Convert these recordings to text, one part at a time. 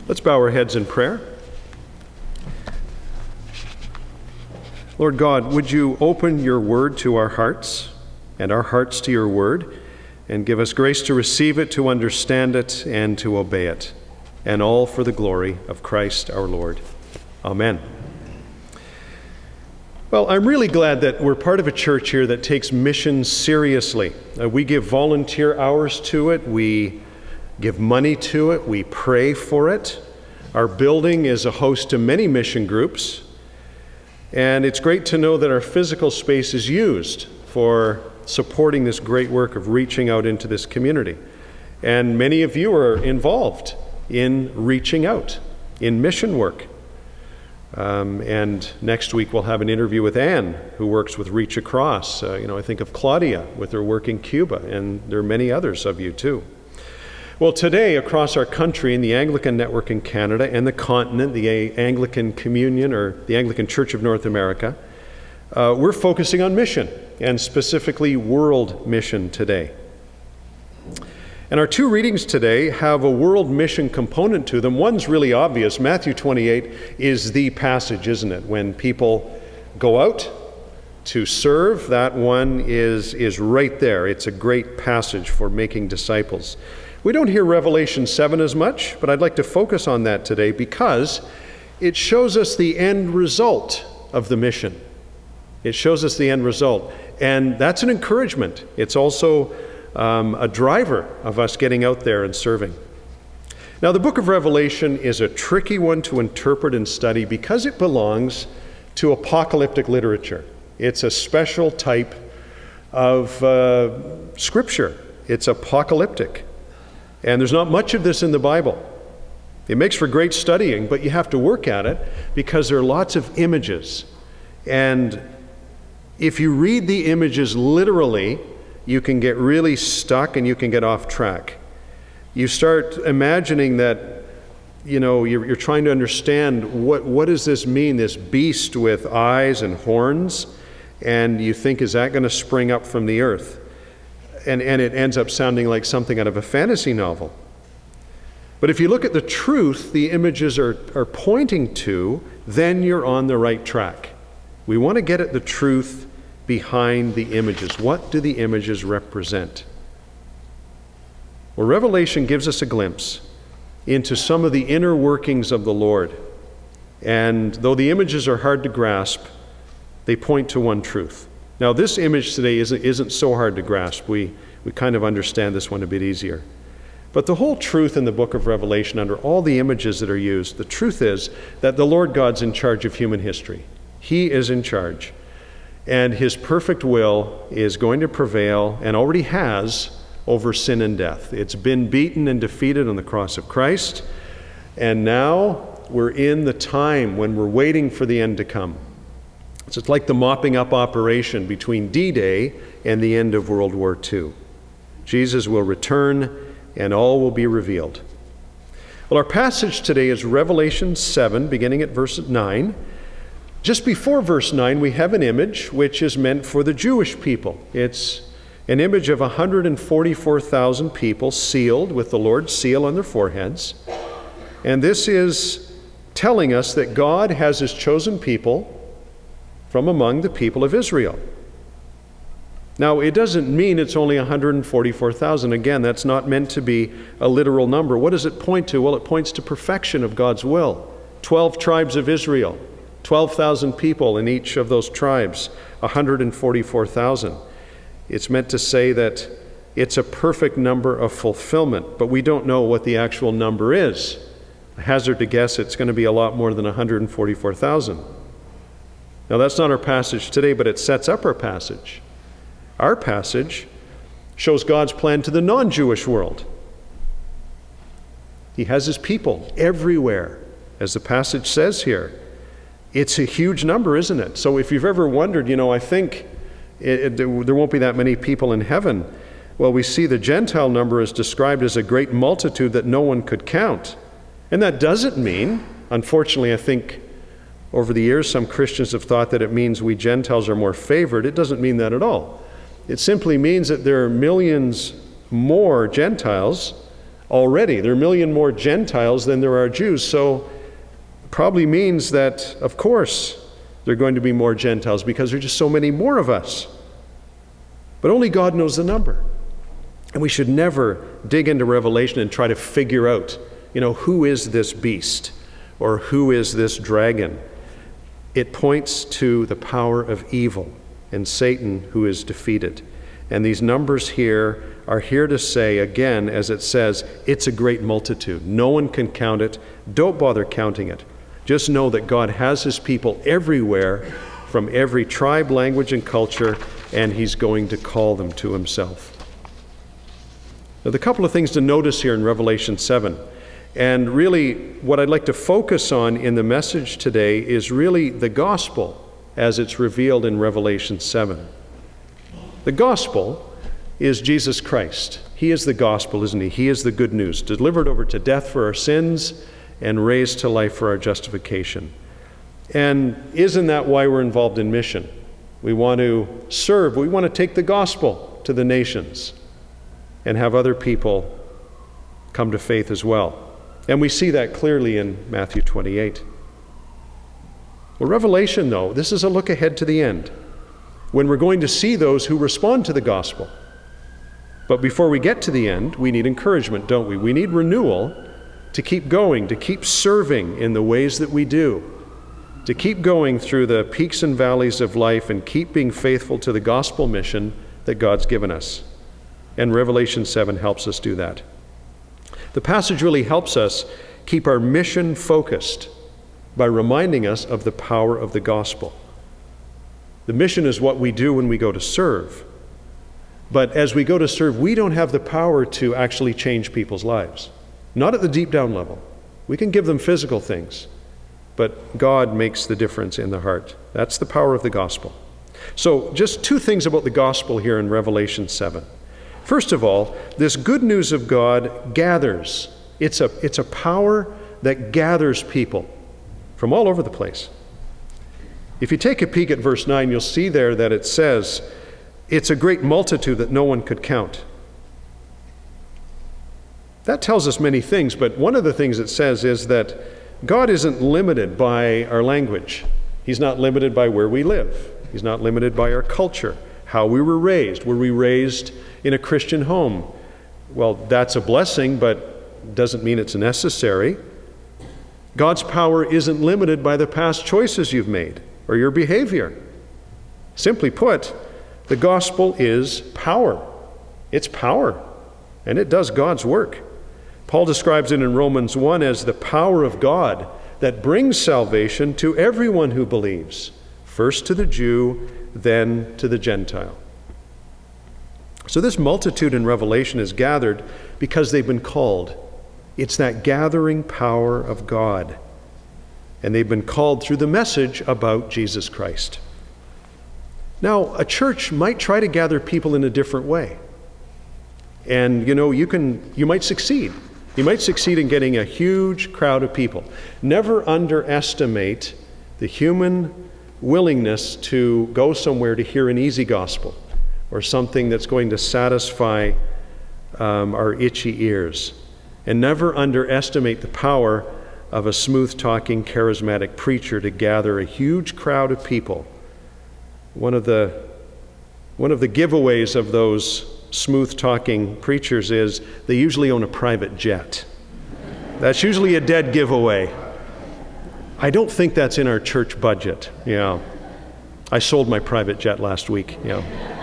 Let's bow our heads in prayer. Lord God, would you open your word to our hearts and our hearts to your word, and give us grace to receive it, to understand it, and to obey it, and all for the glory of Christ our Lord. Amen. Well, I'm really glad that we're part of a church here that takes missions seriously. We give volunteer hours to it. We give money to it. We pray for it. Our building is a host to many mission groups. And it's great to know that our physical space is used for supporting this great work of reaching out into this community. And many of you are involved in reaching out, in mission work. And next week we'll have an interview with Anne, who works with Reach Across. I think of Claudia with her work in Cuba, and there are many others of you too. Well, today across our country, in the Anglican Network in Canada and the continent, the Anglican Communion, or the Anglican Church of North America, we're focusing on mission, and specifically world mission today. And our two readings today have a world mission component to them. One's really obvious. Matthew 28 is the passage, isn't it? When people go out to serve, that one is right there. It's a great passage for making disciples. We don't hear Revelation 7 as much, but I'd like to focus on that today because it shows us the end result of the mission. It shows us the end result. And that's an encouragement. It's also a driver of us getting out there and serving. Now, the book of Revelation is a tricky one to interpret and study because it belongs to apocalyptic literature. It's a special type of scripture. It's apocalyptic. And there's not much of this in the Bible. It makes for great studying, but you have to work at it because there are lots of images. And if you read the images literally, you can get really stuck and you can get off track. You start imagining that, you're trying to understand what does this mean, this beast with eyes and horns, and you think, is that going to spring up from the earth? And it ends up sounding like something out of a fantasy novel. But if you look at the truth the images are pointing to, then you're on the right track. We want to get at the truth behind the images. What do the images represent? Well, Revelation gives us a glimpse into some of the inner workings of the Lord. And though the images are hard to grasp, they point to one truth. Now, this image today isn't so hard to grasp. We kind of understand this one a bit easier. But the whole truth in the book of Revelation, under all the images that are used, the truth is that the Lord God's in charge of human history. He is in charge. And his perfect will is going to prevail, and already has, over sin and death. It's been beaten and defeated on the cross of Christ. And now we're in the time when we're waiting for the end to come. So it's like the mopping up operation between D-Day and the end of World War II. Jesus will return and all will be revealed. Well, our passage today is Revelation 7, beginning at verse 9. Just before verse 9, we have an image which is meant for the Jewish people. It's an image of 144,000 people sealed with the Lord's seal on their foreheads. And this is telling us that God has his chosen people from among the people of Israel. Now, it doesn't mean it's only 144,000. Again, that's not meant to be a literal number. What does it point to? Well, it points to perfection of God's will. 12 tribes of Israel, 12,000 people in each of those tribes, 144,000. It's meant to say that it's a perfect number of fulfillment, but we don't know what the actual number is. I hazard to guess it's going to be a lot more than 144,000. Now, that's not our passage today, but it sets up our passage. Our passage shows God's plan to the non-Jewish world. He has his people everywhere, as the passage says here. It's a huge number, isn't it? So if you've ever wondered, I think there won't be that many people in heaven. Well, we see the Gentile number is described as a great multitude that no one could count. And that doesn't mean, unfortunately, I think over the years some Christians have thought that it means we Gentiles are more favored. It doesn't mean that at all. It simply means that there are millions more Gentiles already. There are 1 million more Gentiles than there are Jews, so it probably means that, of course, there are going to be more Gentiles because there are just so many more of us. But only God knows the number. And we should never dig into Revelation and try to figure out, who is this beast or who is this dragon? It points to the power of evil and Satan who is defeated. And these numbers here are here to say, again, as it says, it's a great multitude. No one can count it. Don't bother counting it. Just know that God has his people everywhere from every tribe, language, and culture, and he's going to call them to himself. Now, the couple of things to notice here in Revelation 7, and really what I'd like to focus on in the message today is really the gospel as it's revealed in Revelation 7. The gospel is Jesus Christ. He is the gospel, isn't he? He is the good news, delivered over to death for our sins and raised to life for our justification. And isn't that why we're involved in mission? We want to serve. We want to take the gospel to the nations and have other people come to faith as well. And we see that clearly in Matthew 28. Well, Revelation, though, this is a look ahead to the end, when we're going to see those who respond to the gospel. But before we get to the end, we need encouragement, don't we? We need renewal to keep going, to keep serving in the ways that we do, to keep going through the peaks and valleys of life and keep being faithful to the gospel mission that God's given us. And Revelation 7 helps us do that. The passage really helps us keep our mission focused by reminding us of the power of the gospel. The mission is what we do when we go to serve. But as we go to serve, we don't have the power to actually change people's lives. Not at the deep down level. We can give them physical things, but God makes the difference in the heart. That's the power of the gospel. So just two things about the gospel here in Revelation 7. First of all, this good news of God gathers. It's a power that gathers people from all over the place. If you take a peek at verse 9, you'll see there that it says, it's a great multitude that no one could count. That tells us many things, but one of the things it says is that God isn't limited by our language. He's not limited by where we live. He's not limited by our culture, how we were raised. Were we raised in a Christian home? Well, that's a blessing, but doesn't mean it's necessary. God's power isn't limited by the past choices you've made or your behavior. Simply put, the gospel is power. It's power, and it does God's work. Paul describes it in Romans 1 as the power of God that brings salvation to everyone who believes, first to the Jew, then to the Gentile. So this multitude in Revelation is gathered because they've been called. It's that gathering power of God. And they've been called through the message about Jesus Christ. Now, a church might try to gather people in a different way. And you might succeed. You might succeed in getting a huge crowd of people. Never underestimate the human willingness to go somewhere to hear an easy gospel or something that's going to satisfy our itchy ears. And never underestimate the power of a smooth-talking, charismatic preacher to gather a huge crowd of people. One of the giveaways of those smooth-talking preachers is they usually own a private jet. That's usually a dead giveaway. I don't think that's in our church budget. Yeah, I sold my private jet last week. Yeah.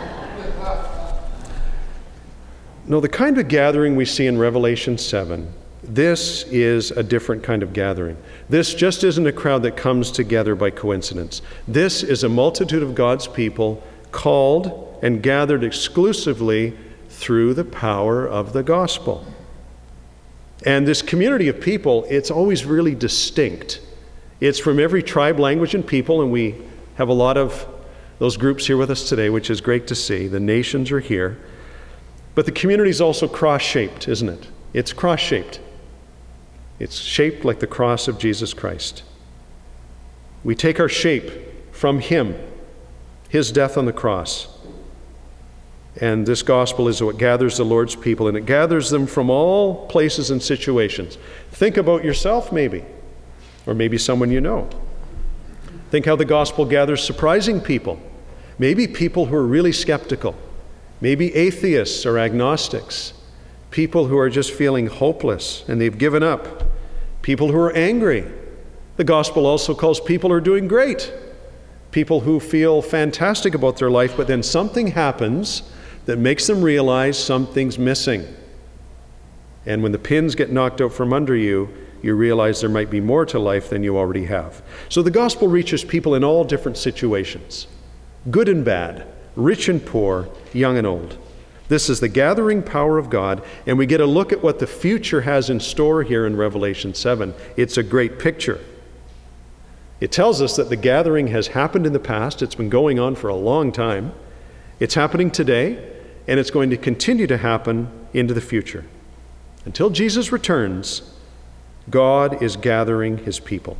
No, the kind of gathering we see in Revelation 7, this is a different kind of gathering. This just isn't a crowd that comes together by coincidence. This is a multitude of God's people called and gathered exclusively through the power of the gospel. And this community of people, it's always really distinct. It's from every tribe, language, and people, and we have a lot of those groups here with us today, which is great to see. The nations are here. But the community is also cross-shaped, isn't it? It's cross-shaped. It's shaped like the cross of Jesus Christ. We take our shape from Him, His death on the cross. And this gospel is what gathers the Lord's people, and it gathers them from all places and situations. Think about yourself maybe, or maybe someone you know. Think how the gospel gathers surprising people. Maybe people who are really skeptical. Maybe atheists or agnostics. People who are just feeling hopeless and they've given up. People who are angry. The gospel also calls people who are doing great. People who feel fantastic about their life, but then something happens that makes them realize something's missing. And when the pins get knocked out from under you, you realize there might be more to life than you already have. So the gospel reaches people in all different situations, good and bad, rich and poor, young and old. This is the gathering power of God, and we get a look at what the future has in store here in Revelation 7. It's a great picture. It tells us that the gathering has happened in the past. It's been going on for a long time. It's happening today, and it's going to continue to happen into the future. Until Jesus returns, God is gathering his people.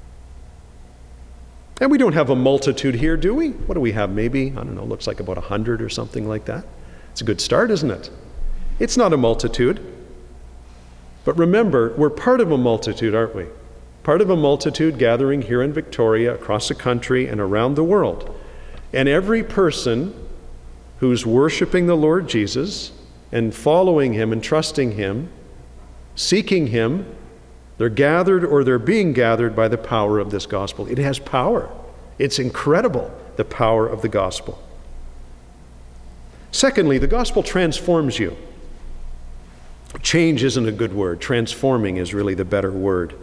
And we don't have a multitude here, do we? What do we have? Maybe, I don't know, looks like about 100 or something like that. It's a good start, isn't it? It's not a multitude. But remember, we're part of a multitude, aren't we? Part of a multitude gathering here in Victoria, across the country, and around the world. And every person who's worshiping the Lord Jesus and following him and trusting him, seeking him, they're gathered or they're being gathered by the power of this gospel. It has power. It's incredible, the power of the gospel. Secondly, the gospel transforms you. Change isn't a good word. Transforming is really the better word.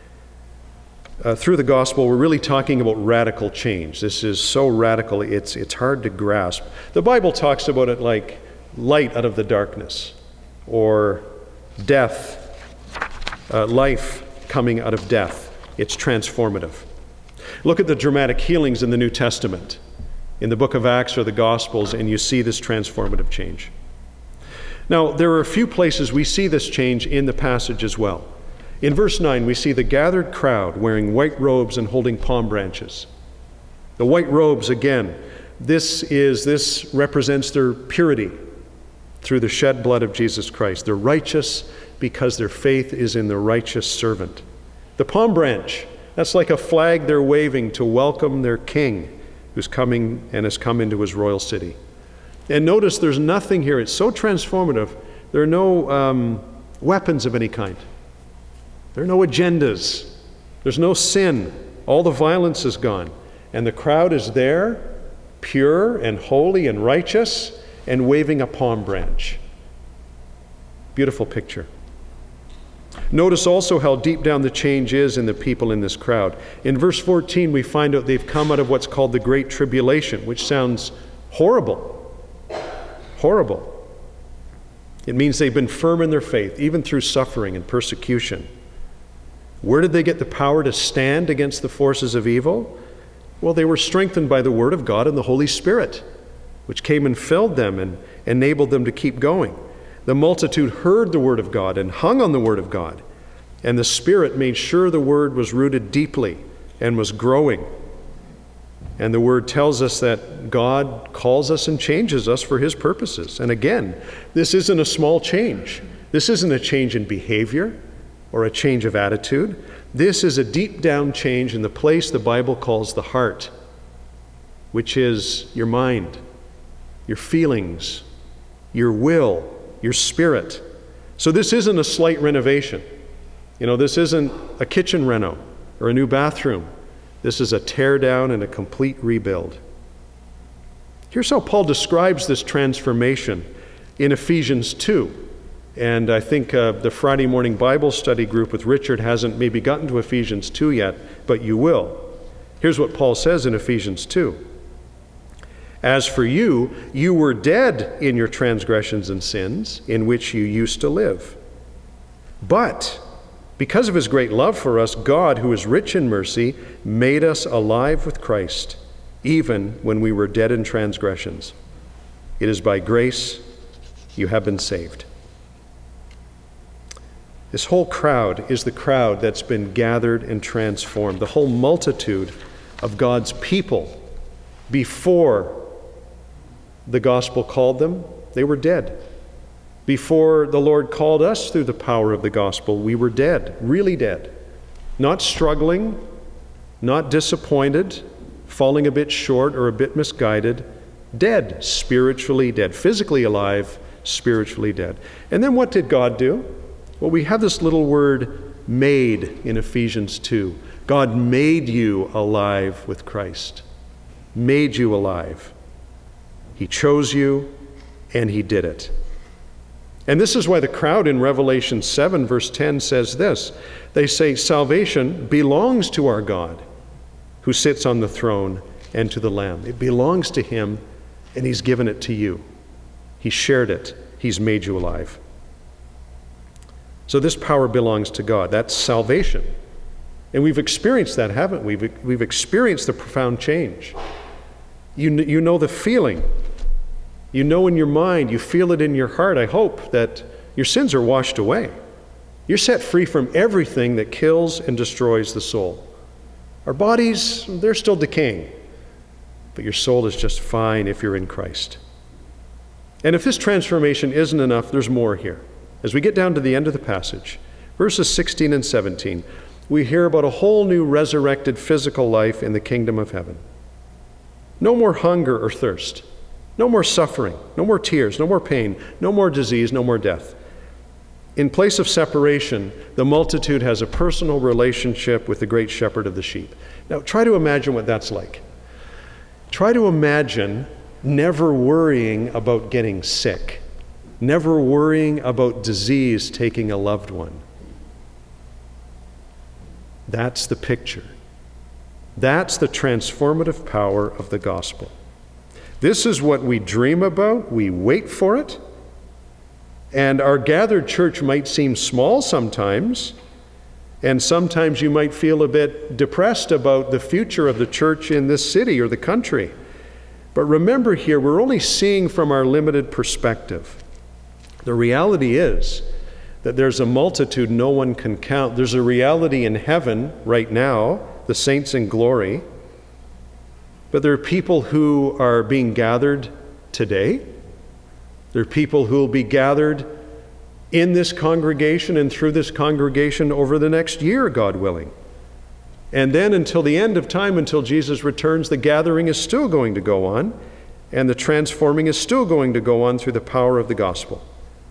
Through the gospel, we're really talking about radical change. This is so radical, it's hard to grasp. The Bible talks about it like light out of the darkness, or death, life coming out of death. It's transformative. Look at the dramatic healings in the New Testament, in the book of Acts or the Gospels, and you see this transformative change. Now, there are a few places we see this change in the passage as well. In verse 9, we see the gathered crowd wearing white robes and holding palm branches. The white robes, again, this represents their purity through the shed blood of Jesus Christ. They're righteous because their faith is in the righteous servant. The palm branch, that's like a flag they're waving to welcome their king who's coming and has come into his royal city. And notice there's nothing here. It's so transformative. There are no weapons of any kind. There are no agendas. There's no sin. All the violence is gone. And the crowd is there, pure and holy and righteous, and waving a palm branch. Beautiful picture. Notice also how deep down the change is in the people in this crowd. In verse 14, we find out they've come out of what's called the Great Tribulation, which sounds horrible. Horrible. It means they've been firm in their faith, even through suffering and persecution. Where did they get the power to stand against the forces of evil? Well, they were strengthened by the Word of God and the Holy Spirit, which came and filled them and enabled them to keep going. The multitude heard the Word of God and hung on the Word of God, and the Spirit made sure the Word was rooted deeply and was growing. And the Word tells us that God calls us and changes us for His purposes. And again, this isn't a small change. This isn't a change in behavior or a change of attitude. This is a deep down change in the place the Bible calls the heart, which is your mind, your feelings, your will, your spirit. So this isn't a slight renovation. This isn't a kitchen reno or a new bathroom. This is a tear down and a complete rebuild. Here's how Paul describes this transformation in Ephesians 2. And I think the Friday morning Bible study group with Richard hasn't maybe gotten to Ephesians 2 yet, but you will. Here's what Paul says in Ephesians 2. As for you, you were dead in your transgressions and sins, in which you used to live. But because of his great love for us, God, who is rich in mercy, made us alive with Christ, even when we were dead in transgressions. It is by grace you have been saved. This whole crowd is the crowd that's been gathered and transformed. The whole multitude of God's people before the gospel called them, they were dead. Before the Lord called us through the power of the gospel, we were dead, really dead. Not struggling, not disappointed, falling a bit short or a bit misguided, dead, spiritually dead, physically alive, spiritually dead. And then what did God do? Well, we have this little word made in Ephesians 2. God made you alive with Christ. Made you alive. He chose you and he did it. And this is why the crowd in Revelation 7 verse 10 says this. They say salvation belongs to our God who sits on the throne and to the Lamb. It belongs to him and he's given it to you. He shared it. He's made you alive. So this power belongs to God. That's salvation. And we've experienced that, haven't we? We've experienced the profound change. You know the feeling. You know in your mind, you feel it in your heart, I hope, that your sins are washed away. You're set free from everything that kills and destroys the soul. Our bodies, they're still decaying, but your soul is just fine if you're in Christ. And if this transformation isn't enough, there's more here. As we get down to the end of the passage, verses 16 and 17, we hear about a whole new resurrected physical life in the kingdom of heaven. No more hunger or thirst. No more suffering, no more tears, no more pain, no more disease, no more death. In place of separation, the multitude has a personal relationship with the great shepherd of the sheep. Now, try to imagine what that's like. Try to imagine never worrying about getting sick, never worrying about disease taking a loved one. That's the picture. That's the transformative power of the gospel. This is what we dream about, we wait for it, and our gathered church might seem small sometimes, and sometimes you might feel a bit depressed about the future of the church in this city or the country. But remember here, we're only seeing from our limited perspective. The reality is that there's a multitude no one can count. There's a reality in heaven right now, the saints in glory. But there are people who are being gathered today. There are people who will be gathered in this congregation and through this congregation over the next year, God willing. And then until the end of time, until Jesus returns, the gathering is still going to go on, and the transforming is still going to go on through the power of the gospel.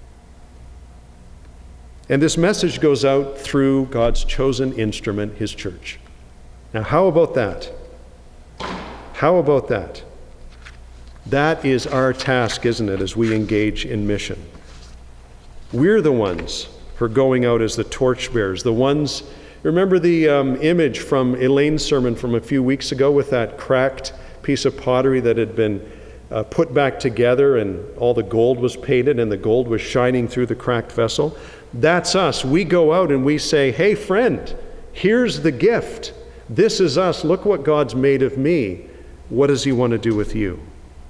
And this message goes out through God's chosen instrument, his church. Now, how about that? How about that? That is our task, isn't it, as we engage in mission. We're the ones who are going out as the torchbearers, the ones. Remember the image from Elaine's sermon from a few weeks ago with that cracked piece of pottery that had been put back together and all the gold was painted and the gold was shining through the cracked vessel? That's us. We go out and we say, hey friend, here's the gift. This is us. Look what God's made of me. What does he want to do with you?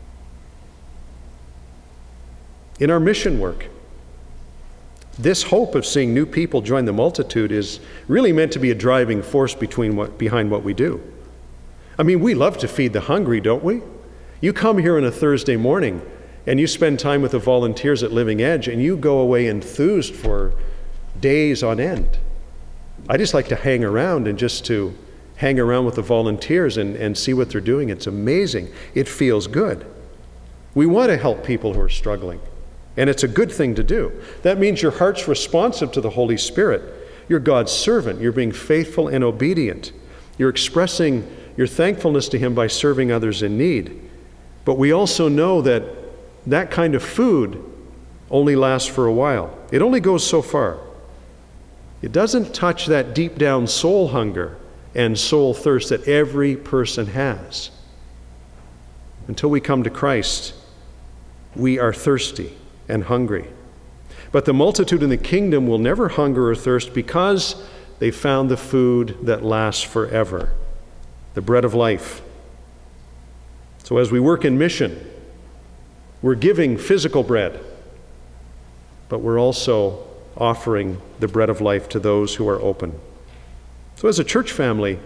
In our mission work, this hope of seeing new people join the multitude is really meant to be a driving force behind what we do. I mean, we love to feed the hungry, don't we? You come here on a Thursday morning and you spend time with the volunteers at Living Edge and you go away enthused for days on end. I just like to hang around and just to hang around with the volunteers and see what they're doing. It's amazing. It feels good. We want to help people who are struggling, and it's a good thing to do. That means your heart's responsive to the Holy Spirit. You're God's servant. You're being faithful and obedient. You're expressing your thankfulness to him by serving others in need. But we also know that that kind of food only lasts for a while. It only goes so far. It doesn't touch that deep down soul hunger and soul thirst that every person has. Until we come to Christ, we are thirsty and hungry. But the multitude in the kingdom will never hunger or thirst because they found the food that lasts forever, the bread of life. So as we work in mission, we're giving physical bread, but we're also offering the bread of life to those who are open. So as a church family,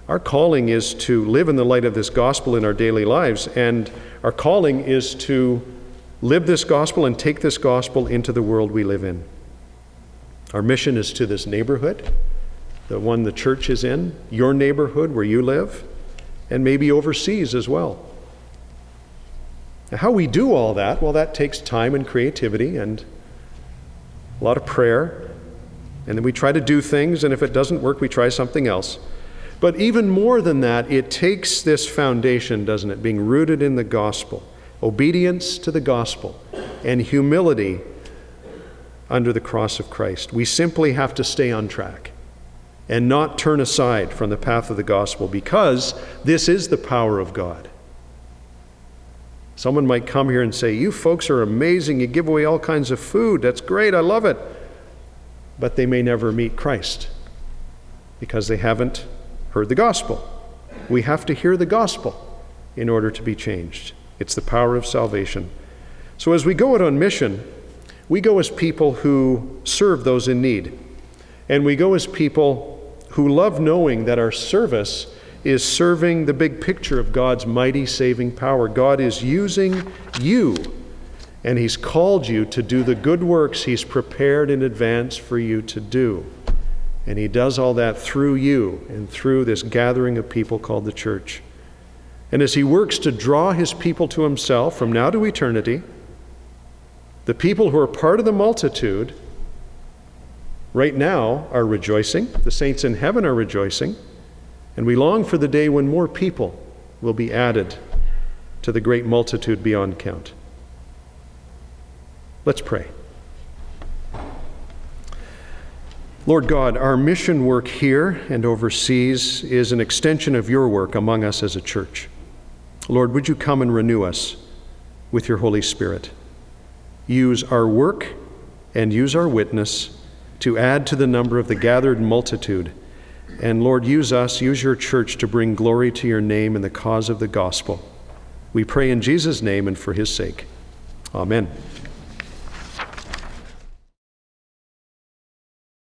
Our calling is to live in the light of this gospel in our daily lives, and our calling is to live this gospel and take this gospel into the world we live in. Our mission is to this neighborhood, the one the church is in, your neighborhood where you live, and maybe overseas as well. Now, how we do all that, well, that takes time and creativity and a lot of prayer. And then we try to do things, and if it doesn't work, we try something else. But even more than that, it takes this foundation, doesn't it, being rooted in the gospel, obedience to the gospel, and humility under the cross of Christ. We simply have to stay on track and not turn aside from the path of the gospel, because this is the power of God. Someone might come here and say, you folks are amazing, you give away all kinds of food, that's great, I love it. But they may never meet Christ because they haven't heard the gospel. We have to hear the gospel in order to be changed. It's the power of salvation. So as we go out on mission, we go as people who serve those in need. And we go as people who love knowing that our service is serving the big picture of God's mighty saving power. God is using you, and He's called you to do the good works He's prepared in advance for you to do. And He does all that through you and through this gathering of people called the church. And as He works to draw His people to Himself from now to eternity, the people who are part of the multitude right now are rejoicing. The saints in heaven are rejoicing. And we long for the day when more people will be added to the great multitude beyond count. Let's pray. Lord God, our mission work here and overseas is an extension of your work among us as a church. Lord, would you come and renew us with your Holy Spirit? Use our work and use our witness to add to the number of the gathered multitude. And Lord, use us, use your church to bring glory to your name in the cause of the gospel. We pray in Jesus' name and for his sake. Amen.